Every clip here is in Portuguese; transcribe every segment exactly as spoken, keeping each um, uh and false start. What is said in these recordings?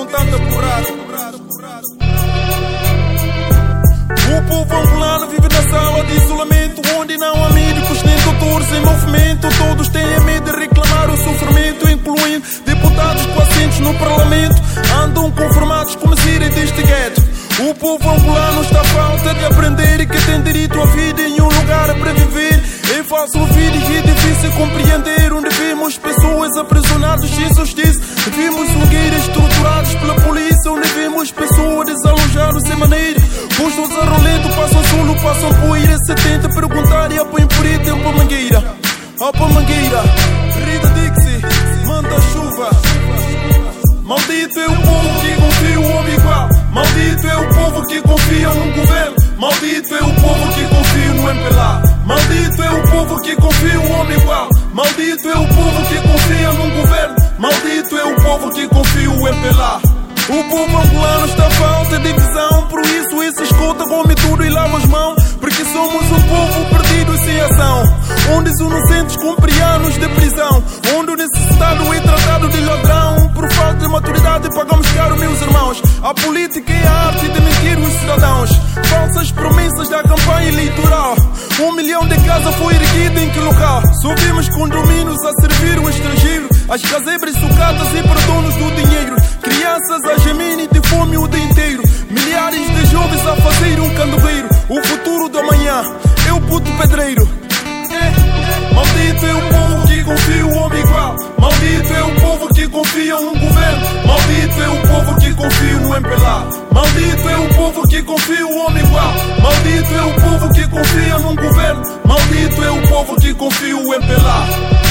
tanta porrada. O povo angolano vive na sala de isolamento, onde não há médicos nem doutores em movimento. Todos têm medo de reclamar o sofrimento, incluindo deputados com assentos no parlamento. Andam conformados como saírem deste gueto. O povo angolano está à falta de aprender que tem direito à vida em um lugar para viver. É fácil ouvir e é difícil compreender, onde vemos pessoas aprisionadas sem justiça. Vemos fogueiras torturadas pela polícia, onde vemos pessoas desalojadas sem maneira. Postos a rolento, passam solo, passam poeira. Se tenta perguntar e apanha por aí tempo a mangueira. Apa mangueira, Rita Dixie, manda chuva. Maldito é o povo que confia no homem igual. Maldito é o povo que confia no governo. Maldito é o povo que confia no M P L A. Maldito é o povo que confia no homem igual. Maldito é o povo que confia no governo. Maldito é o povo que confia no M P L A. O povo angolano está à falta de visão, por isso esse escuta, come tudo e lava as mãos. Porque somos um povo perdido e sem ação, onde os inocentes cumprem anos de prisão, onde o necessitado é tratado de ladrão. Por falta de maturidade pagamos caro, meus irmãos. A política é a arte de mentir os cidadãos. Falsas promessas da campanha eleitoral. Um milhão de casas foi erguida em que local? Só vimos condomínios a servir o estrangeiro, as casebres sucatas e para donos do dinheiro. Crianças a gemerem de fome o dia inteiro. Milhares de jovens a fazer um candeeiro. O futuro do amanhã é o puto pedreiro. É. Maldito é o povo que confia no homem igual. Maldito é o povo que confia no governo. Maldito é o povo que confia no M P L A. Maldito é o povo que confia no homem igual. Maldito é o povo que confia no governo. Maldito é o povo que confia no M P L A.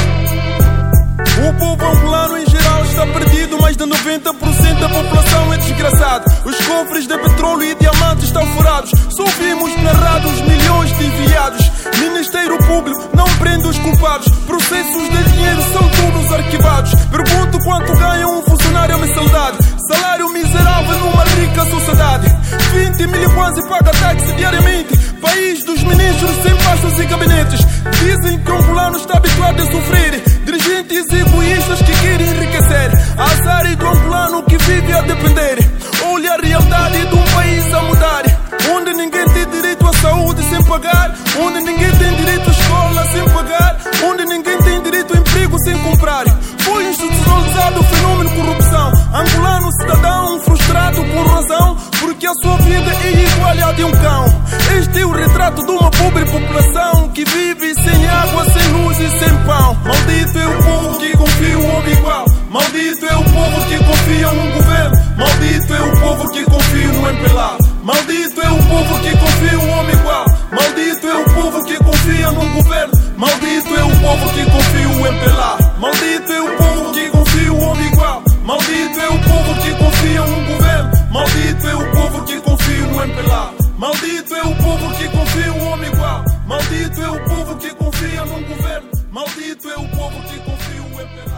O povo angolano em geral está perdido, mais de noventa por cento da população é desgraçada. Os cofres de petróleo e diamantes estão furados. Só vimos narrados milhões de enviados. Ministério Público não prende os culpados. Processos de dinheiro são todos arquivados. Pergunto quanto ganha um funcionário a mensalidade. Salário miserável numa rica sociedade. vinte mil quase paga táxi diariamente. País dos ministros sem pastos e gabinetes. Dizem que o angolano está habituado a sofrer. Dirigentes egoístas que querem enriquecer. Azar do angolano que vive a depender. Olha a realidade de um país a mudar, onde ninguém tem direito à saúde sem pagar, onde ninguém tem direito à escola sem pagar, onde ninguém tem direito a emprego sem comprar. Foi institucionalizado o fenômeno corrupção. Angolano cidadão frustrado por razão, porque a sua vida é igual à de um cão. Este é o retrato de uma pobre população que vive sem água, sem luz e sem pão. Maldito é o povo que confia no homem igual. Maldito é o povo que confia no governo. Maldito é o povo que confia no M P L A. Maldito é o povo que confia no homem igual. Maldito é o povo que confia no governo. Maldito é o povo que confia no M P L A. Maldito é o povo que confia no homem igual. Maldito é o povo que confia no governo. Maldito é o povo que confia no M P L A. Maldito é o povo que confia no homem igual. Maldito é o povo que confia no governo. Maldito é o povo que confia no M P L A.